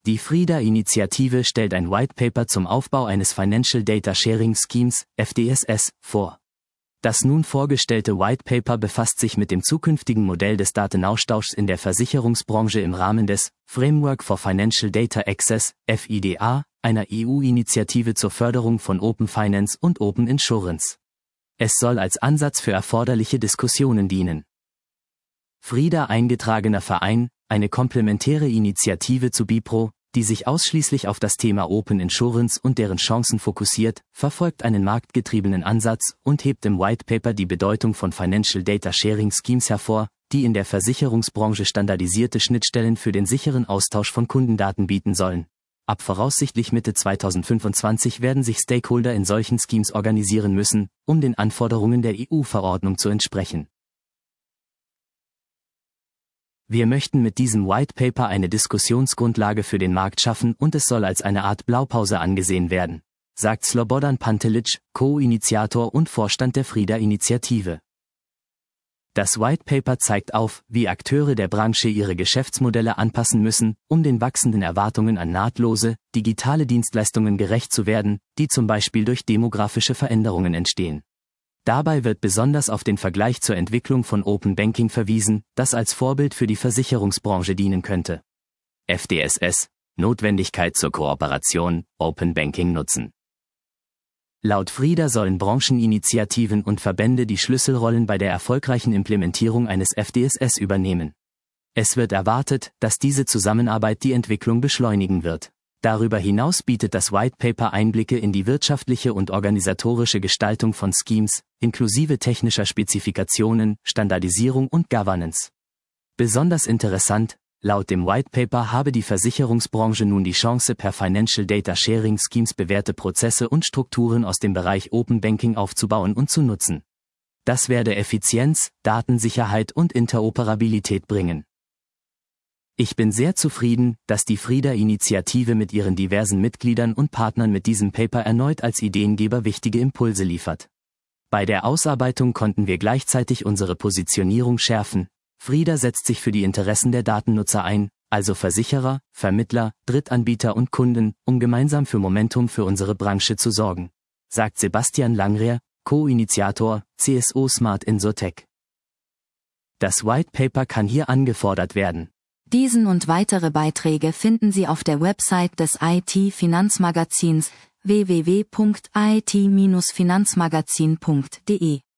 Die FRIDA-Initiative stellt ein White Paper zum Aufbau eines Financial Data Sharing Schemes, FDSS, vor. Das nun vorgestellte White Paper befasst sich mit dem zukünftigen Modell des Datenaustauschs in der Versicherungsbranche im Rahmen des Framework for Financial Data Access, FIDA, einer EU-Initiative zur Förderung von Open Finance und Open Insurance. Es soll als Ansatz für erforderliche Diskussionen dienen. FRIDA, eingetragener Verein, eine komplementäre Initiative zu BIPRO, die sich ausschließlich auf das Thema Open Insurance und deren Chancen fokussiert, verfolgt einen marktgetriebenen Ansatz und hebt im White Paper die Bedeutung von Financial Data Sharing Schemes hervor, die in der Versicherungsbranche standardisierte Schnittstellen für den sicheren Austausch von Kundendaten bieten sollen. Ab voraussichtlich Mitte 2025 werden sich Stakeholder in solchen Schemes organisieren müssen, um den Anforderungen der EU-Verordnung zu entsprechen. Wir möchten mit diesem White Paper eine Diskussionsgrundlage für den Markt schaffen und es soll als eine Art Blaupause angesehen werden, sagt Slobodan Pantelic, Co-Initiator und Vorstand der FRIDA-Initiative. Das White Paper zeigt auf, wie Akteure der Branche ihre Geschäftsmodelle anpassen müssen, um den wachsenden Erwartungen an nahtlose, digitale Dienstleistungen gerecht zu werden, die zum Beispiel durch demografische Veränderungen entstehen. Dabei wird besonders auf den Vergleich zur Entwicklung von Open Banking verwiesen, das als Vorbild für die Versicherungsbranche dienen könnte. FDSS, Notwendigkeit zur Kooperation, Open Banking nutzen. Laut FRIDA sollen Brancheninitiativen und Verbände die Schlüsselrollen bei der erfolgreichen Implementierung eines FDSS übernehmen. Es wird erwartet, dass diese Zusammenarbeit die Entwicklung beschleunigen wird. Darüber hinaus bietet das White Paper Einblicke in die wirtschaftliche und organisatorische Gestaltung von Schemes, inklusive technischer Spezifikationen, Standardisierung und Governance. Besonders interessant, laut dem White Paper habe die Versicherungsbranche nun die Chance, per Financial Data Sharing Schemes bewährte Prozesse und Strukturen aus dem Bereich Open Banking aufzubauen und zu nutzen. Das werde Effizienz, Datensicherheit und Interoperabilität bringen. Ich bin sehr zufrieden, dass die FRIDA-Initiative mit ihren diversen Mitgliedern und Partnern mit diesem Paper erneut als Ideengeber wichtige Impulse liefert. Bei der Ausarbeitung konnten wir gleichzeitig unsere Positionierung schärfen. FRIDA setzt sich für die Interessen der Datennutzer ein, also Versicherer, Vermittler, Drittanbieter und Kunden, um gemeinsam für Momentum für unsere Branche zu sorgen, sagt Sebastian Langrehr, Co-Initiator, CSO Smart Insurtech. Das White Paper kann hier angefordert werden. Diesen und weitere Beiträge finden Sie auf der Website des IT-Finanzmagazins www.it-finanzmagazin.de.